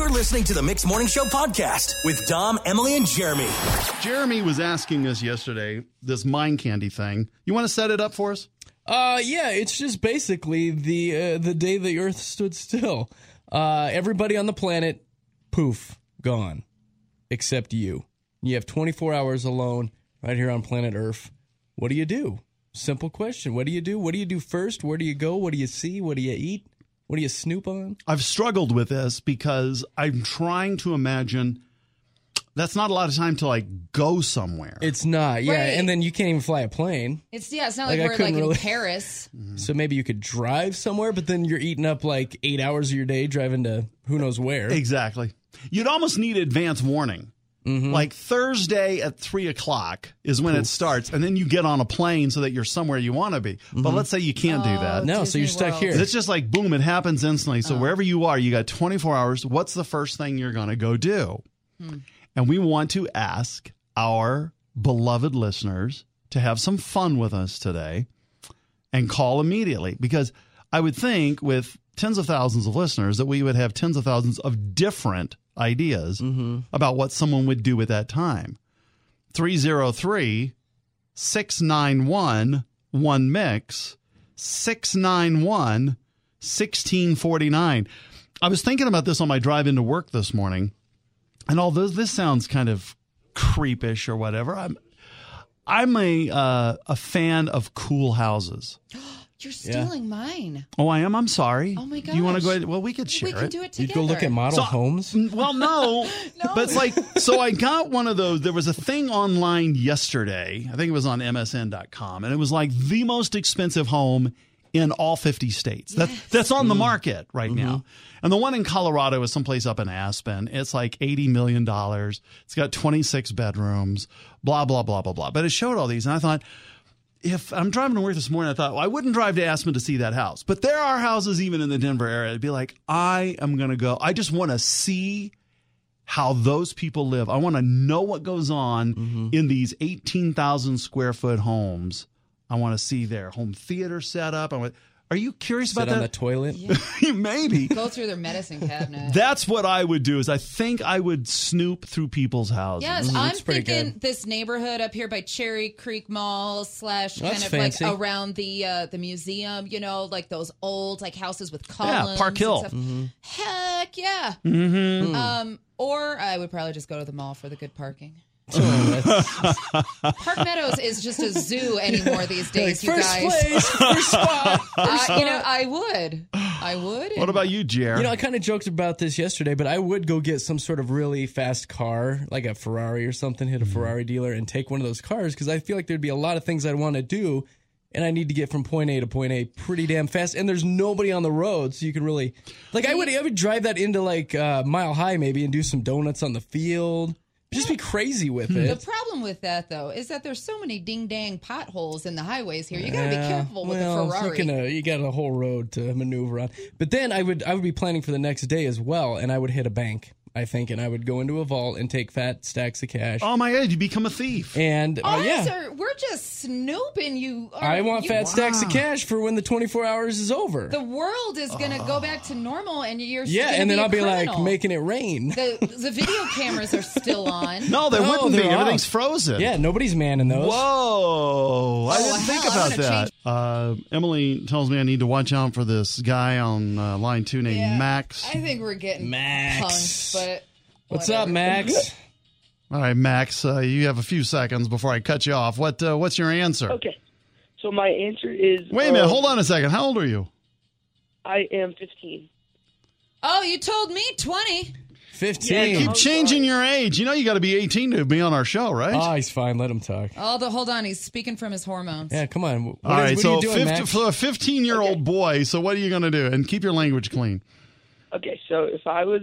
You're listening to the Mixed Morning Show podcast with Dom, Emily, and Jeremy. Jeremy was asking us yesterday this mind candy thing. You want to set it up for us? Yeah, it's just basically the day the Earth stood still. Everybody on the planet, poof, gone, except you. You have 24 hours alone right here on planet Earth. What do you do? Simple question. What do you do? What do you do first? Where do you go? What do you see? What do you eat? What do you snoop on? I've struggled with this because I'm trying to imagine that's not a lot of time to go somewhere. It's not, yeah. Right. And then you can't even fly a plane. It's not like we're in Paris. So maybe you could drive somewhere, but then you're eating up 8 hours of your day driving to who knows where. Exactly. You'd almost need advance warning. Mm-hmm. Like Thursday at 3 o'clock is when it starts, and then you get on a plane so that you're somewhere you want to be. Mm-hmm. But let's say you can't do that. No, Disney so you're stuck World. here. It's just like, boom, it happens instantly. So wherever you are, you got 24 hours. What's the first thing you're going to go do? And we want to ask our beloved listeners to have some fun with us today and call immediately. Because I would think with tens of thousands of listeners that we would have tens of thousands of different ideas about what someone would do at that time. 303-691-1MIX, 691-1649. I was thinking about this on my drive into work this morning, and although this sounds kind of creepish or whatever, I'm a fan of cool houses. You're stealing mine. Oh, I am? I'm sorry. Oh, my Do you want to gosh. go ahead? Well, we could share We can it. do it You'd together. go look at model homes? Well, no. But it's like, so I got one of those. There was a thing online yesterday. I think it was on MSN.com. And it was like the most expensive home in all 50 states. That's on the market right now. And the one in Colorado is someplace up in Aspen. It's like $80 million. It's got 26 bedrooms, blah, blah, blah, blah, blah. But it showed all these. And I thought, if I'm driving to work this morning, I thought, well, I wouldn't drive to Aspen to see that house. But there are houses even in the Denver area. I'd be like, I am going to go. I just want to see how those people live. I want to know what goes on in these 18,000 square foot homes. I want to see their home theater set up. Are you curious about Sit on that? the toilet? Maybe. Go through their medicine cabinet. That's what I would do. Is I think I would snoop through people's houses. Yes, I'm pretty thinking good. this neighborhood up here by Cherry Creek Mall / kind That's of fancy. like around the museum, like those old houses with columns. Yeah, Park Hill. And stuff. Heck yeah. Or I would probably just go to the mall for the good parking. Park Meadows is just a zoo anymore these days, you first guys. place, first spot. I would. What about you, Jer? I kind of joked about this yesterday, but I would go get some sort of really fast car, like a Ferrari or something, hit a Ferrari dealer and take one of those cars because I feel like there'd be a lot of things I'd want to do, and I need to get from point A to point A pretty damn fast, and there's nobody on the road, so you can really... I would drive that into, Mile High maybe and do some donuts on the field. Just be crazy with it. The problem with that, though, is that there's so many ding-dang potholes in the highways here. You got to be careful with the Ferrari. You got a whole road to maneuver on. But then I would be planning for the next day as well, and I would hit a bank, I think, and I would go into a vault and take fat stacks of cash. Oh, my God, you become a thief. And, We're just snooping. I want fat stacks of cash for when the 24 hours is over. The world is going to go back to normal, and you're and then I'll be criminal. making it rain. The video cameras are still on. No, there wouldn't be. they're off. Everything's frozen. Yeah, nobody's manning those. Whoa. I didn't think hell, about that. Emily tells me I need to watch out for this guy on line 2 named Max. I think we're getting Max. punked, but What's up, Max? All right, Max, you have a few seconds before I cut you off. What's your answer? Okay. So my answer is... Wait a minute. Hold on a second. How old are you? I am 15. Oh, you told me 20. 15. Keep changing your age. You know you got to be 18 to be on our show, right? Oh, he's fine. Let him talk. Hold on. He's speaking from his hormones. Yeah, come on. All right, what so are you doing, Max? for a 15-year-old boy, so what are you going to do? And keep your language clean. Okay, so if I was...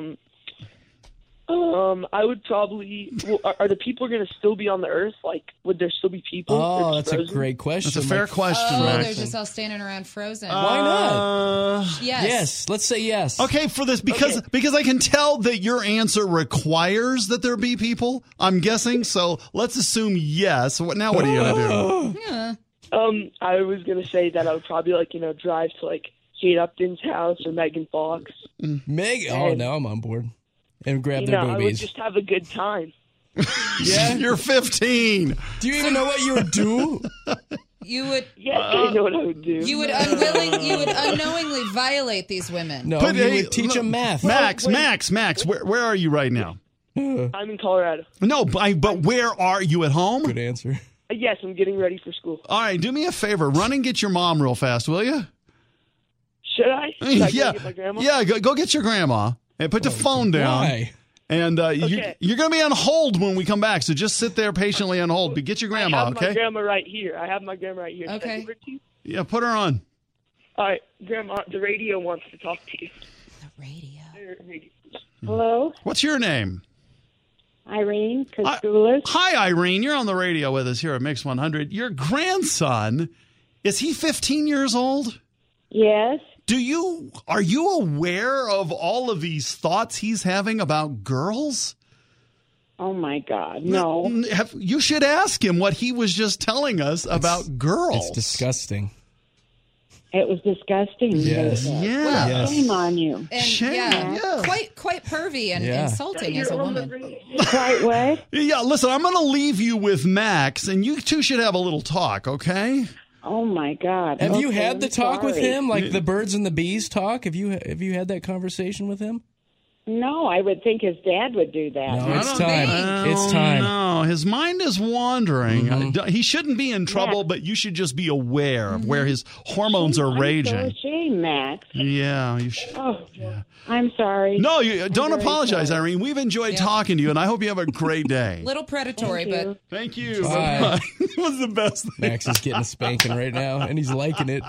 I would probably... Well, are the people going to still be on the Earth? Would there still be people? Oh, Or that's frozen? a great question. That's a fair question, Oh, Max. they're just all standing around frozen. Why not? Yes. Yes. Let's say yes. Okay, for this, because I can tell that your answer requires that there be people, I'm guessing, so let's assume yes. Now what are you going to do? I was going to say that I would probably, drive to, Kate Upton's house or Megan Fox. Meg? Oh, now I'm on board. And grab their I would boobies. just have a good time. Yeah, you're 15. Do you even know what you would do? You would. Yes, I know what I would do. You would unknowingly violate these women. No, you would teach them math. Max, where are you right now? I'm in Colorado. No, but where are you, at home? Good answer. Yes, I'm getting ready for school. All right, do me a favor. Run and get your mom real fast, will you? Should I? Should I go Yeah. get my grandma? Yeah, go get your grandma and put the phone down. Why? And Okay. you're going to be on hold when we come back, so just sit there patiently on hold. But get your grandma, I have okay? my grandma right here. Should I Okay. give her to you? Yeah, put her on. All right, Grandma, the radio wants to talk to you. The radio. Hello, What's your name? Irene Kouskoulas. Hi, Irene. You're on the radio with us here at Mix 100. Your grandson, is he 15 years old? Yes. Are you aware of all of these thoughts he's having about girls? Oh my God, no. You should ask him what he was just telling us about girls. It's disgusting. It was disgusting. Yes. Yeah. Shame on you. And Shame, yeah. quite pervy and Yeah. insulting as a woman. Quite what? Yeah, listen, I'm going to leave you with Max, and you two should have a little talk, okay? Oh my God. Have you Okay, had the I'm talk with sorry. him, like the birds and the bees talk? Have you had that conversation with him? No, I would think his dad would do that. No, it's don't time. think. It's time. No, his mind is wandering. He shouldn't be in trouble, but you should just be aware of where his hormones are I'm raging. so ashamed, Max. Yeah, you should. Oh, I'm sorry. No, you don't very apologize, sorry. Irene. We've enjoyed talking to you, and I hope you have a great day. Little predatory, Thank you. but Thank you. Bye. Bye-bye. It was the best thing. Max is getting a spanking right now, and he's liking it.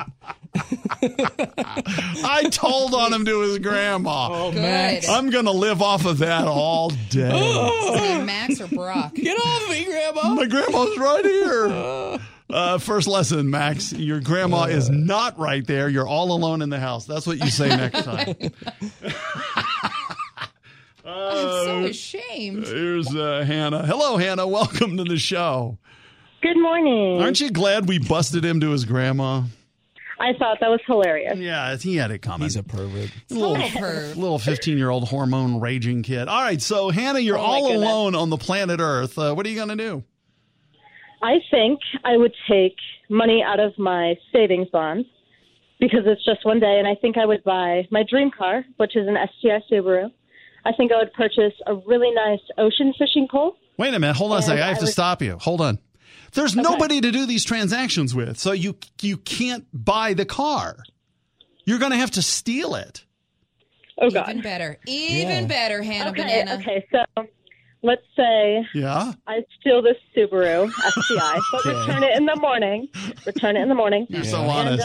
I told on him to his grandma. good. Max. I'm going to live off of that all day. Say Max or Brock. Get off me, Grandma. My grandma's right here. First lesson, Max. Your grandma is not right there. You're all alone in the house. That's what you say next time. I'm so ashamed. Here's Hannah. Hello, Hannah. Welcome to the show. Good morning. Aren't you glad we busted him to his grandma? I thought that was hilarious. Yeah, he had it coming. He's a pervert. Total perv. Little 15-year-old hormone raging kid. All right, so Hannah, you're Oh, my all goodness. alone on the planet Earth. What are you going to do? I think I would take money out of my savings bonds because it's just one day, and I think I would buy my dream car, which is an STI Subaru. I think I would purchase a really nice ocean fishing pole. Wait a minute. Hold on a second. I have to stop you. Hold on. There's nobody to do these transactions with, so you can't buy the car. You're going to have to steal it. Oh, God. Even better. Even better, Hannah Okay, Banana. okay, so let's say Yeah? I steal this Subaru STI, but Okay. return it in the morning. You're so Yeah. honest.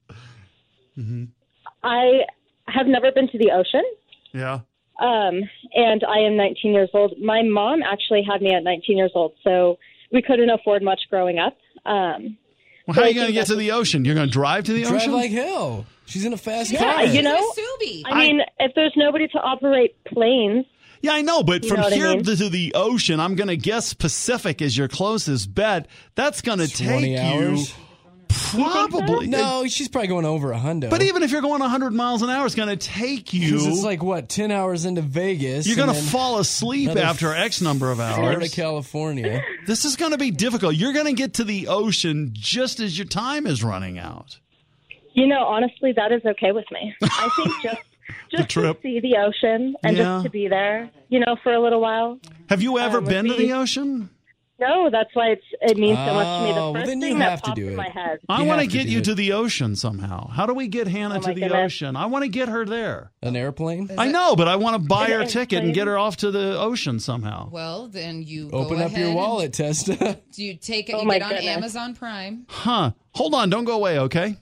And I have never been to the ocean. Yeah. And I am 19 years old. My mom actually had me at 19 years old, so we couldn't afford much growing up. Well, how are you going to get to the ocean? You're going to drive to the Drive ocean? like hell. She's in a fast Yeah, car. you know, Subi. I mean, if there's nobody to operate planes, Yeah, I know, but You from know what I here mean? to the ocean, I'm going to guess Pacific is your closest bet. That's going to 20 take hours? you probably. No, she's probably going over a hundo. But even if you're going 100 miles an hour, it's going to take you. because it's like, what, 10 hours into Vegas? You're going to and then fall asleep another after X number of Florida, hours. California. This is going to be difficult. You're going to get to the ocean just as your time is running out. you know, honestly, that is okay with me. I think just trip. to see the ocean and Yeah. just to be there, you know, for a little while. Have you ever would been to be- the ocean? No, that's why it means so much to me. Oh, The well, first then you thing have that to pops do in it. my head. I You want to have to get do you it. to the ocean somehow. How do we get Hannah to my the goodness. ocean? I want to get her there. An airplane? I know, but I want to buy Is it her in ticket and plane? get her off to the ocean somehow. Well, then you Open go up ahead your and wallet, Testa. You take it. Oh, You my get on goodness. Amazon Prime. Huh. Hold on. Don't go away, okay?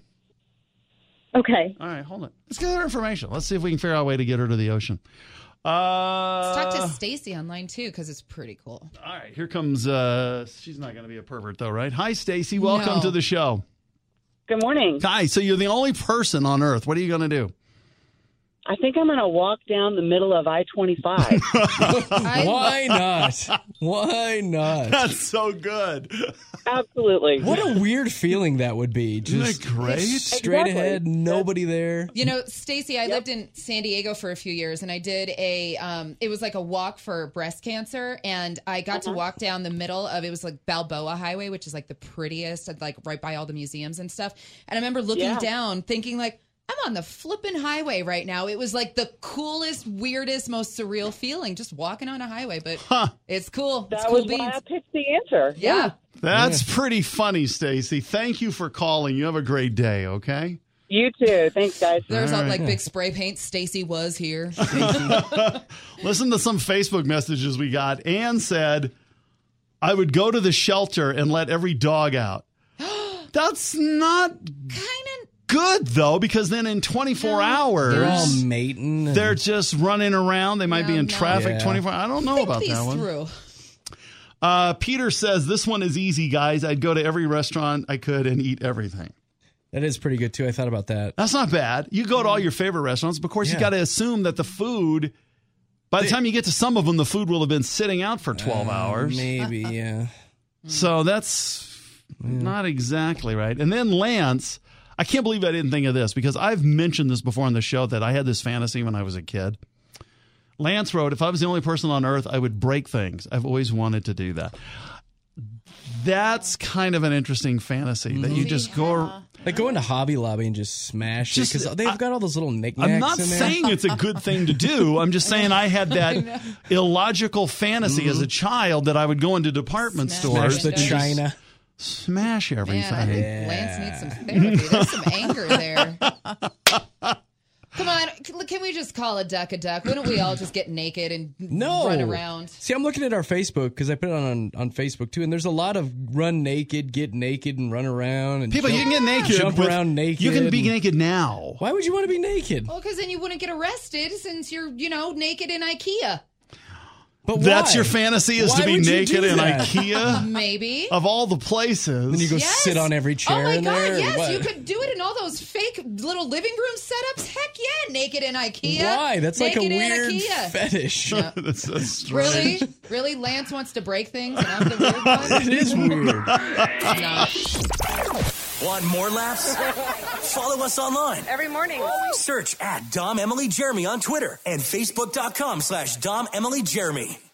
Okay. All right, hold on. Let's get her information. Let's see if we can figure out a way to get her to the ocean. Let's talk to Stacy online too, because it's pretty cool. All right, here comes, she's not going to be a pervert though, right? Hi, Stacy. Welcome No. to the show. Good morning. Hi, so you're the only person on Earth. What are you going to do? I think I'm going to walk down the middle of I-25. Why not? Why not? That's so good. Absolutely. What a weird feeling that would be. Just Isn't that great? straight ahead, nobody there. You know, Stacey, I lived in San Diego for a few years, and I did it was like a walk for breast cancer, and I got to walk down the middle of, it was like Balboa Highway, which is like the prettiest, like right by all the museums and stuff. And I remember looking down, thinking like, I'm on the flipping highway right now. It was like the coolest, weirdest, most surreal feeling just walking on a highway, but it's cool. That it's cool was beans. why I picked the answer. Yeah. That's pretty funny, Stacey. Thank you for calling. You have a great day, okay? You too. Thanks, guys. There's like big spray paint. Stacey was here. Listen to some Facebook messages we got. Ann said, I would go to the shelter and let every dog out. That's not Kind of. good, though, because then in 24 hours, They're all mating. they're just running around. They might be in traffic 24 hours. I don't know about that one. Through. Peter says, this one is easy, guys. I'd go to every restaurant I could and eat everything. That is pretty good, too. I thought about that. That's not bad. You go to all your favorite restaurants, but of course, you got to assume that the food, by the time you get to some of them, the food will have been sitting out for 12 hours. Maybe, yeah. So that's not exactly right. And then Lance, I can't believe I didn't think of this, because I've mentioned this before on the show that I had this fantasy when I was a kid. Lance wrote, if I was the only person on earth, I would break things. I've always wanted to do that. That's kind of an interesting fantasy that you just go... Like go into Hobby Lobby and just smash it, because they've got all those little knickknacks I'm not in there. saying it's a good thing to do. I'm just saying I had that illogical fantasy as a child that I would go into department stores. Smash the china. Smash everything. Man, I think Lance needs some therapy. There's some anger there. Come on, can we just call a duck a duck? Why don't we all just get naked and run around? See, I'm looking at our Facebook, because I put it on Facebook too, and there's a lot of run naked, get naked, and run around. And People, you can get naked. Jump around naked. You can be naked now. Why would you want to be naked? Well, because then you wouldn't get arrested since you're, naked in IKEA. But why? That's your fantasy, is to be naked in IKEA? Maybe. Of all the places. Then you go sit on every chair in there? Oh my God, yes. What? You could do it in all those fake little living room setups. Heck yeah, naked in IKEA. Why? That's naked like a weird IKEA. fetish. No. That's so strange. Really? Lance wants to break things and I'm the weird one? It is weird. No. Want more laughs? Follow us online. Every morning. Search at Dom Emily Jeremy on Twitter and Facebook.com/Dom Emily Jeremy.